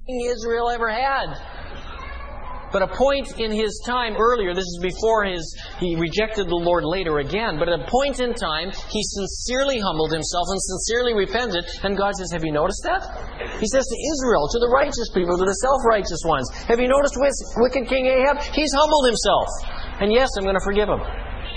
Israel ever had. But a point in his time earlier, this is before he rejected the Lord later again, but at a point in time, he sincerely humbled himself and sincerely repented, and God says, have you noticed that? He says to Israel, to the righteous people, to the self-righteous ones, have you noticed wicked King Ahab? He's humbled himself. And yes, I'm going to forgive him.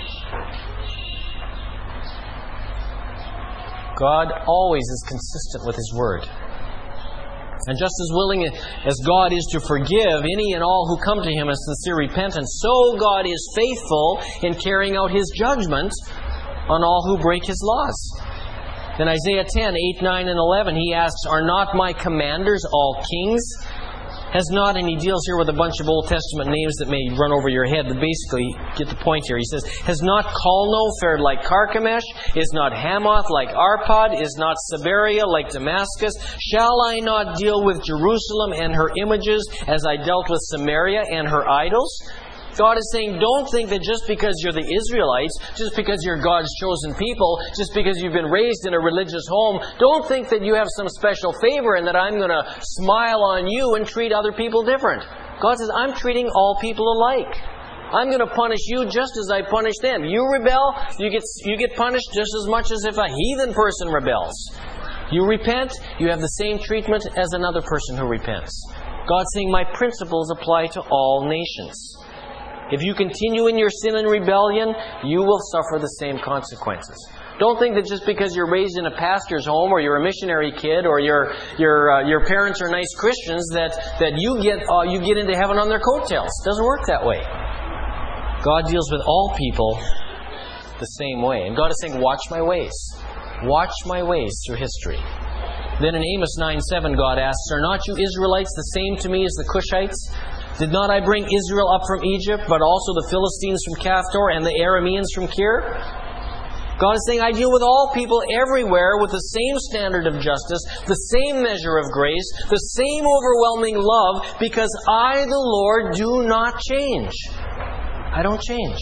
God always is consistent with His Word. And just as willing as God is to forgive any and all who come to Him in sincere repentance, so God is faithful in carrying out His judgment on all who break His laws. In Isaiah 10, 8, 9, and 11, He asks, are not my commanders all kings? Has not, and he deals here with a bunch of Old Testament names that may run over your head, but basically, get the point here. He says, has not Calno fared like Carchemish? Is not Hamath like Arpad? Is not Samaria like Damascus? Shall I not deal with Jerusalem and her images as I dealt with Samaria and her idols? God is saying, don't think that just because you're the Israelites, just because you're God's chosen people, just because you've been raised in a religious home, don't think that you have some special favor and that I'm going to smile on you and treat other people different. God says, I'm treating all people alike. I'm going to punish you just as I punish them. You rebel, you get punished just as much as if a heathen person rebels. You repent, you have the same treatment as another person who repents. God's saying, my principles apply to all nations. If you continue in your sin and rebellion, you will suffer the same consequences. Don't think that just because you're raised in a pastor's home, or you're a missionary kid, or your parents are nice Christians, that you get into heaven on their coattails. It doesn't work that way. God deals with all people the same way. And God is saying, watch my ways. Watch my ways through history. Then in Amos 9:7, God asks, are not you Israelites the same to me as the Cushites? Did not I bring Israel up from Egypt, but also the Philistines from Caphtor and the Arameans from Kir? God is saying, I deal with all people everywhere with the same standard of justice, the same measure of grace, the same overwhelming love, because I, the Lord, do not change. I don't change.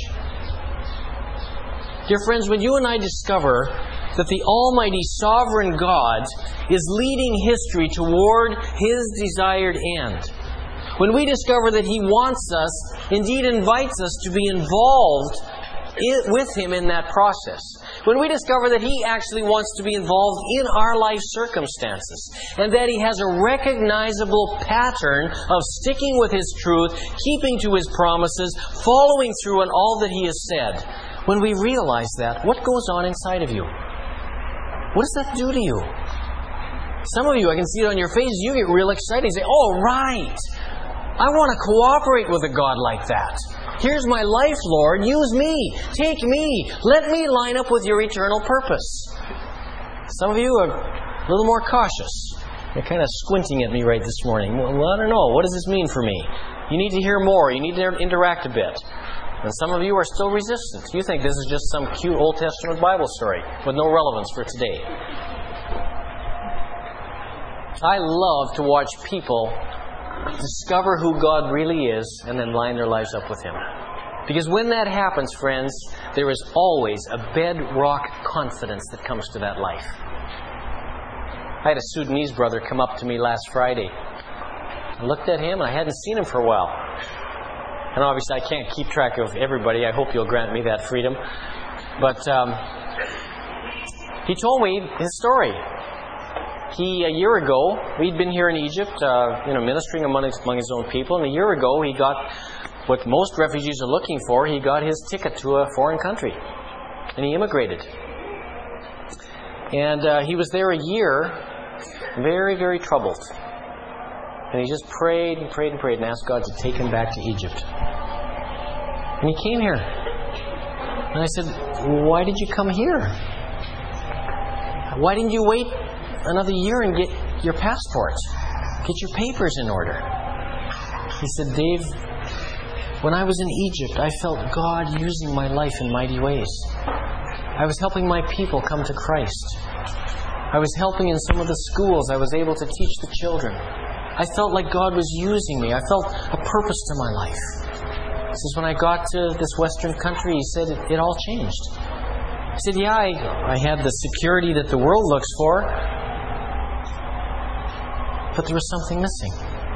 Dear friends, when you and I discover that the Almighty Sovereign God is leading history toward His desired end, when we discover that He wants us, indeed invites us to be involved with Him in that process, when we discover that He actually wants to be involved in our life circumstances, and that He has a recognizable pattern of sticking with His truth, keeping to His promises, following through on all that He has said, when we realize that, what goes on inside of you? What does that do to you? Some of you, I can see it on your faces, you get real excited. You say, oh, right! I want to cooperate with a God like that. Here's my life, Lord. Use me. Take me. Let me line up with your eternal purpose. Some of you are a little more cautious. You're kind of squinting at me right this morning. Well, I don't know. What does this mean for me? You need to hear more. You need to interact a bit. And some of you are still resistant. You think this is just some cute Old Testament Bible story with no relevance for today. I love to watch people discover who God really is and then line their lives up with Him. Because when that happens, friends, there is always a bedrock confidence that comes to that life. I had a Sudanese brother come up to me last Friday. I looked at him and I hadn't seen him for a while. And obviously I can't keep track of everybody. I hope you'll grant me that freedom. But he told me his story. A year ago, we'd been here in Egypt, ministering among his own people. And a year ago, he got what most refugees are looking for. He got his ticket to a foreign country. And he immigrated. And he was there a year, very, very troubled. And he just prayed and prayed and prayed and asked God to take him back to Egypt. And he came here. And I said, why did you come here? Why didn't you wait another year and get your passport? Get your papers in order. He said, Dave, when I was in Egypt, I felt God using my life in mighty ways. I was helping my people come to Christ. I was helping in some of the schools. I was able to teach the children. I felt like God was using me. I felt a purpose to my life. He says, when I got to this Western country, he said, it all changed. He said, yeah, I had the security that the world looks for, but there was something missing.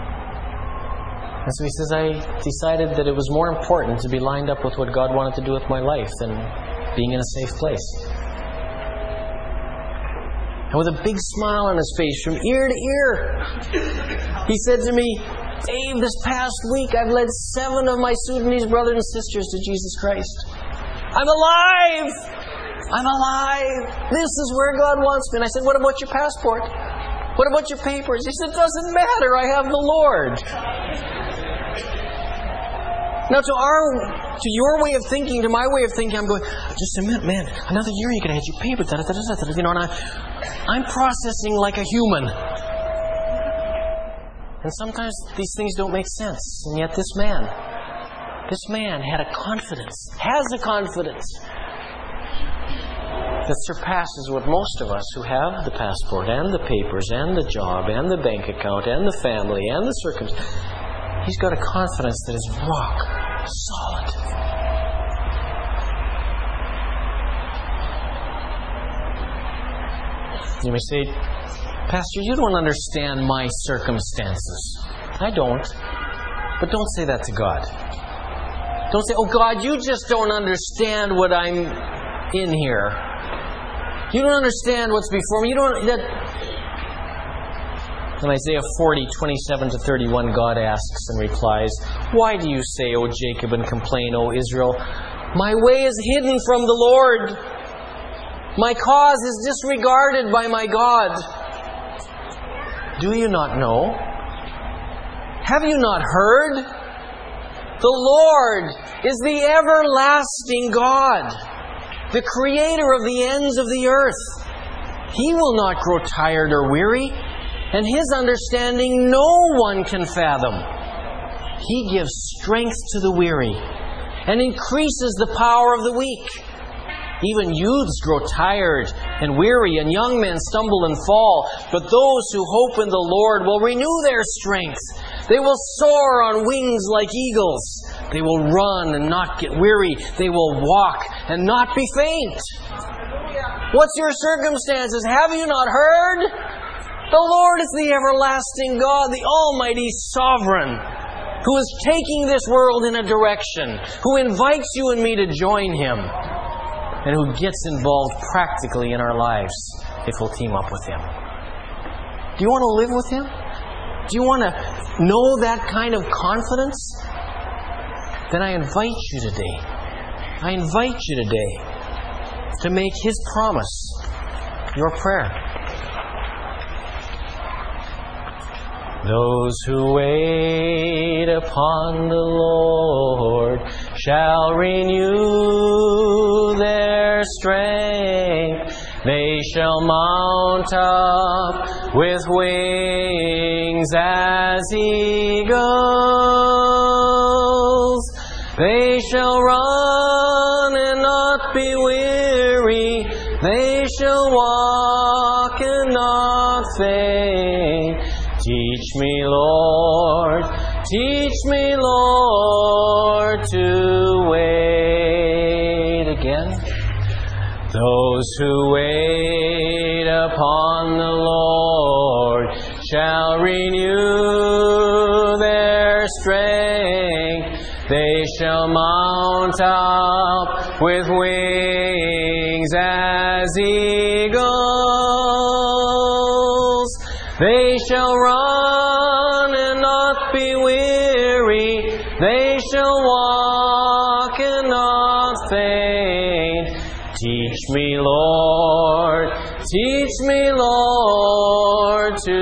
And so he says, I decided that it was more important to be lined up with what God wanted to do with my life than being in a safe place. And with a big smile on his face from ear to ear, he said to me, Dave, this past week I've led 7 of my Sudanese brothers and sisters to Jesus Christ. I'm alive! I'm alive! This is where God wants me. And I said, what about your passport? What about your papers? He said, it doesn't matter. I have the Lord. Now, to your way of thinking, to my way of thinking, I'm going, just a minute, man, another year you could have had your papers, you know, and I'm processing like a human. And sometimes these things don't make sense. And yet this man had a confidence, has a confidence that surpasses what most of us who have the passport and the papers and the job and the bank account and the family and the circumstances. He's got a confidence that is rock solid. You may say, Pastor, you don't understand my circumstances. I don't. But don't say that to God. Don't say, oh God, you just don't understand what I'm in here. You don't understand what's before me. You don't... In Isaiah 40:27-31, God asks and replies, why do you say, O Jacob, and complain, O Israel? My way is hidden from the Lord. My cause is disregarded by my God. Do you not know? Have you not heard? The Lord is the everlasting God, the creator of the ends of the earth. He will not grow tired or weary, and His understanding no one can fathom. He gives strength to the weary and increases the power of the weak. Even youths grow tired and weary, and young men stumble and fall. But those who hope in the Lord will renew their strength. They will soar on wings like eagles. They will run and not get weary. They will walk and not be faint. What's your circumstances? Have you not heard? The Lord is the everlasting God, the Almighty Sovereign, who is taking this world in a direction, who invites you and me to join Him, and who gets involved practically in our lives if we'll team up with Him. Do you want to live with Him? Do you want to know that kind of confidence? Then I invite you today. I invite you today to make His promise your prayer. Those who wait upon the Lord shall renew their strength. They shall mount up with wings as eagles. They shall run and not be weary. They shall walk and not faint. Teach me, Lord, to wait again. Those who wait upon the Lord shall renew their strength. They shall mount up with wings as eagles. They shall run and not be weary. They shall walk and not faint. Teach me, Lord, to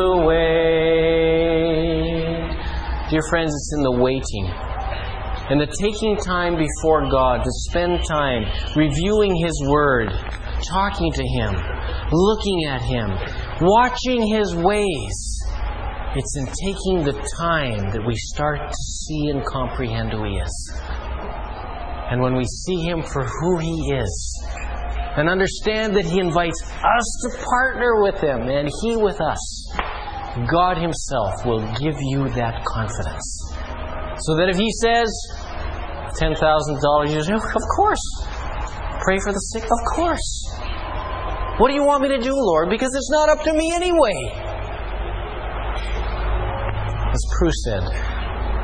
wait. Dear friends, it's in the waiting and the taking time before God to spend time reviewing His Word, talking to Him, looking at Him, watching His ways. It's in taking the time that we start to see and comprehend who He is. And when we see Him for who He is, and understand that He invites us to partner with Him and He with us, God Himself will give you that confidence. So that if He says $10,000, you say, of course. Pray for the sick, of course. What do you want me to do, Lord? Because it's not up to me anyway. As Prue said,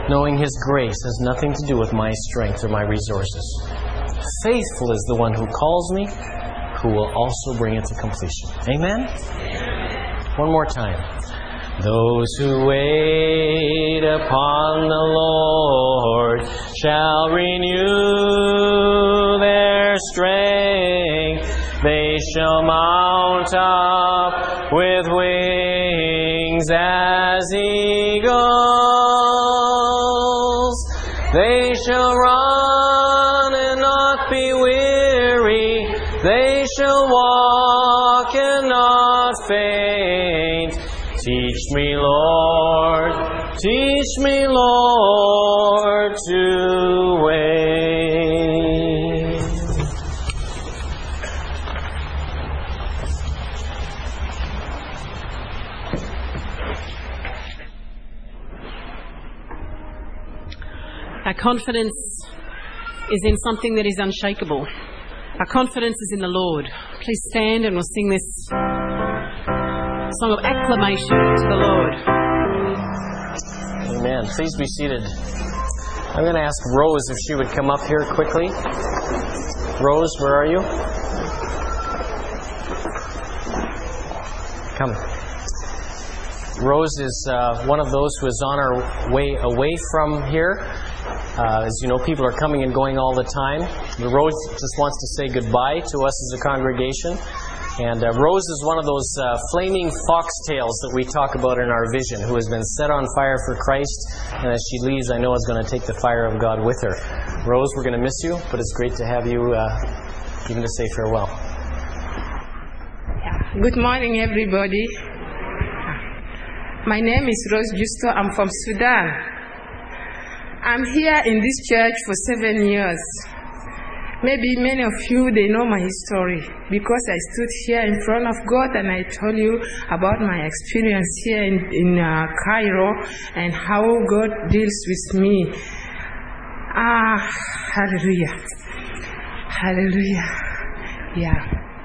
knowing His grace has nothing to do with my strength or my resources. Faithful is the one who calls me, who will also bring it to completion. Amen? One more time. Those who wait upon the Lord shall renew their strength. They shall mount up with wings as eagles. They shall run and not be weary. They shall walk and not faint. Teach me, Lord, to wait. Our confidence is in something that is unshakable. Our confidence is in the Lord. Please stand and we'll sing this song of acclamation to the Lord. Amen. Please be seated. I'm going to ask Rose if she would come up here quickly. Rose, where are you? Come. Rose is one of those who is on our way away from here. As you know, people are coming and going all the time. Rose just wants to say goodbye to us as a congregation. And Rose is one of those flaming foxtails that we talk about in our vision, who has been set on fire for Christ, and as she leaves, I know is going to take the fire of God with her. Rose, we're going to miss you, but it's great to have you even to say farewell. Good morning, everybody. My name is Rose Justo. I'm from Sudan. I'm here in this church for 7 years. Maybe many of you, they know my story because I stood here in front of God and I told you about my experience here in Cairo and how God deals with me. Hallelujah. Hallelujah. Yeah.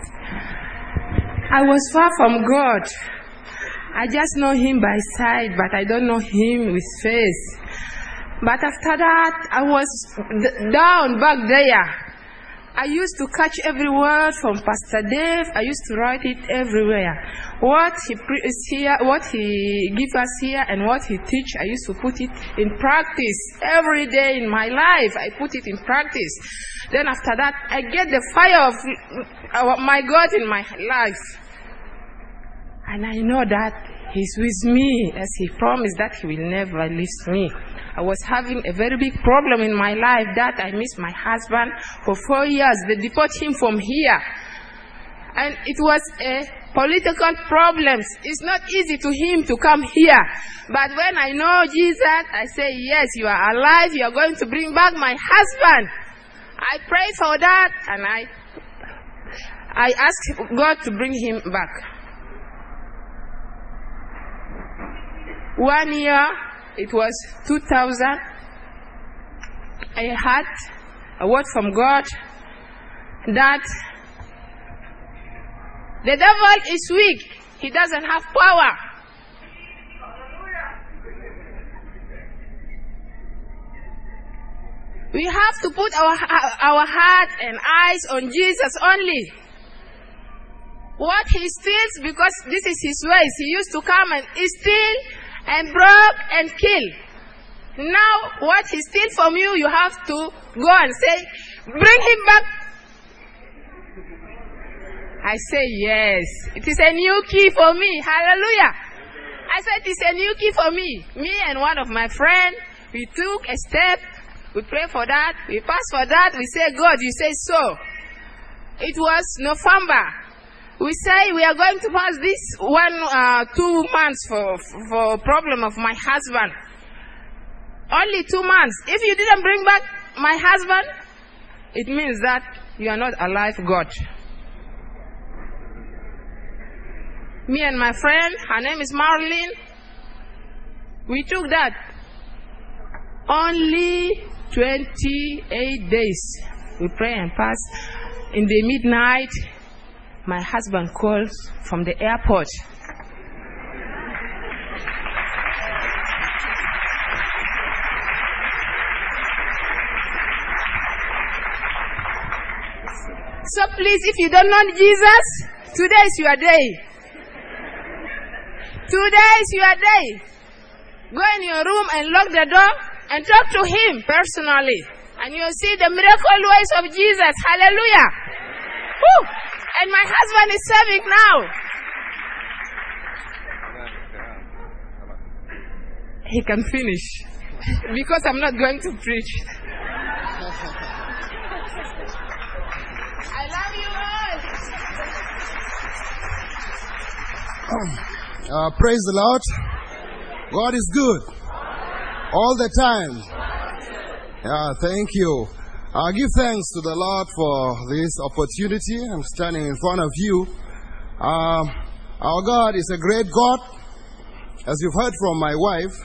I was far from God. I just know Him by sight, but I don't know Him with face. But after that, I was down back there. I used to catch every word from Pastor Dave. I used to write it everywhere. What he preaches here, what he gives us here, and what he teaches, I used to put it in practice. Every day in my life, I put it in practice. Then after that, I get the fire of my God in my life. And I know that He's with me, as He promised that He will never leave me. I was having a very big problem in my life that I missed my husband for 4 years. They deported him from here. And it was a political problem. It's not easy to him to come here. But when I know Jesus, I say, yes, you are alive. You are going to bring back my husband. I pray for that and I ask God to bring him back. 1 year, it was 2000. I had a word from God that the devil is weak. He doesn't have power. We have to put our heart and eyes on Jesus only. What he steals, because this is his ways. He used to come and steal and break and kill. Now, what he steals from you, you have to go and say, bring him back. I say, yes. It is a new key for me. Hallelujah. I said, it's a new key for me. Me and one of my friends, we took a step. We pray for that. We pass for that. We say, God, you say so. It was November. We say we are going to pass this 2 months for problem of my husband. Only 2 months. If you didn't bring back my husband, it means that you are not alive, God. Me and my friend, her name is Marilyn, we took that. Only 28 days. We pray and pass. In the midnight, my husband calls from the airport. So please, if you don't know Jesus, today is your day. Today is your day. Go in your room and lock the door and talk to Him personally. And you'll see the miracle ways of Jesus. Hallelujah. Woo! And my husband is serving now. He can finish. Because I'm not going to preach. I love you all. Praise the Lord. God is good. All the time. Thank you. I give thanks to the Lord for this opportunity. I'm standing in front of you. Our God is a great God. As you've heard from my wife,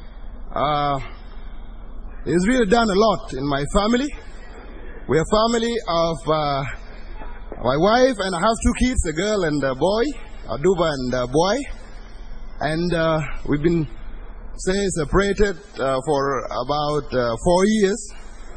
He's really done a lot in my family. We're a family of my wife, and I have 2 kids, a girl and a boy, Aduba and a boy. And we've been separated for about 4 years.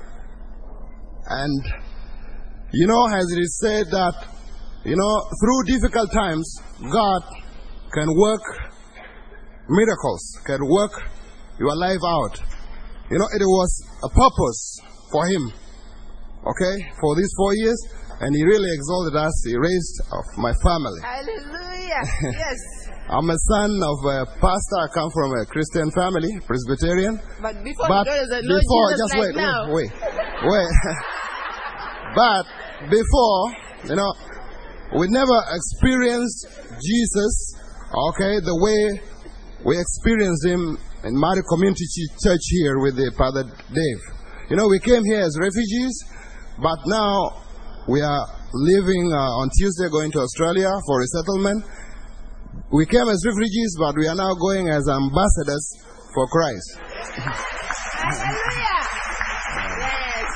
And as it is said that through difficult times God can work miracles, can work your life out. It was a purpose for Him, for these 4 years, and He really exalted us. He raised up my family. Hallelujah. Yes. I'm a son of a pastor. I come from a Christian family, Presbyterian. But before Jesus just now. wait. But before, we never experienced Jesus, the way we experienced Him in Mari Community Church here with the Father Dave. We came here as refugees, but now we are leaving on Tuesday, going to Australia for resettlement. We came as refugees, but we are now going as ambassadors for Christ. Hallelujah! Yes.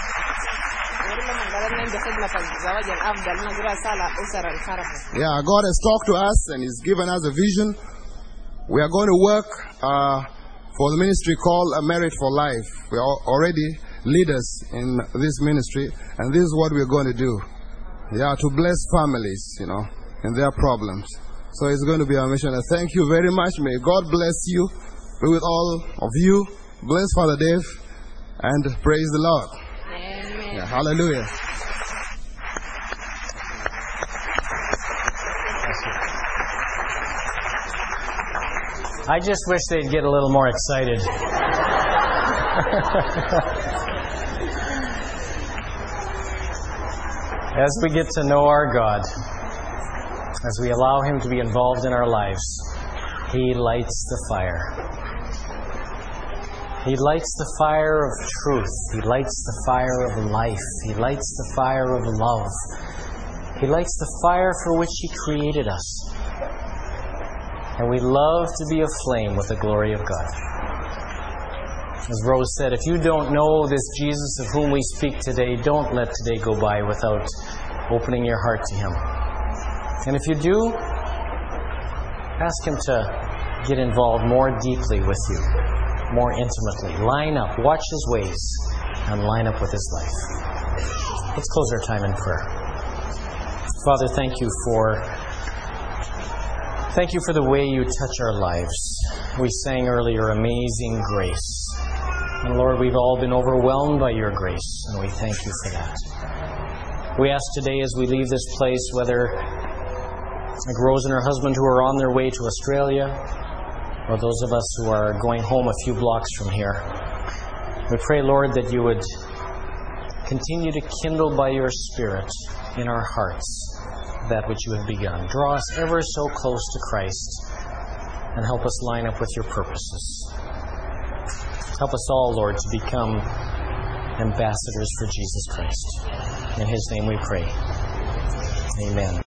Yeah, God has talked to us and He's given us a vision. We are going to work for the ministry called A Merit for Life. We are already leaders in this ministry, and this is what we're going to do. To bless families, in their problems. So it's going to be our mission. Thank you very much. May God bless you. Be with all of you. Bless Father Dave. And praise the Lord. Amen. Hallelujah. I just wish they'd get a little more excited. As we get to know our God, as we allow Him to be involved in our lives, He lights the fire. He lights the fire of truth. He lights the fire of life. He lights the fire of love. He lights the fire for which He created us. And we love to be aflame with the glory of God. As Rose said, if you don't know this Jesus of whom we speak today, don't let today go by without opening your heart to Him. And if you do, ask Him to get involved more deeply with you, more intimately. Line up, watch His ways, and line up with His life. Let's close our time in prayer. Father, thank you for the way you touch our lives. We sang earlier, Amazing Grace. And Lord, we've all been overwhelmed by your grace, and we thank you for that. We ask today as we leave this place, whether like Rose and her husband who are on their way to Australia, or those of us who are going home a few blocks from here, we pray, Lord, that you would continue to kindle by your Spirit in our hearts that which you have begun. Draw us ever so close to Christ and help us line up with your purposes. Help us all, Lord, to become ambassadors for Jesus Christ. In His name we pray. Amen.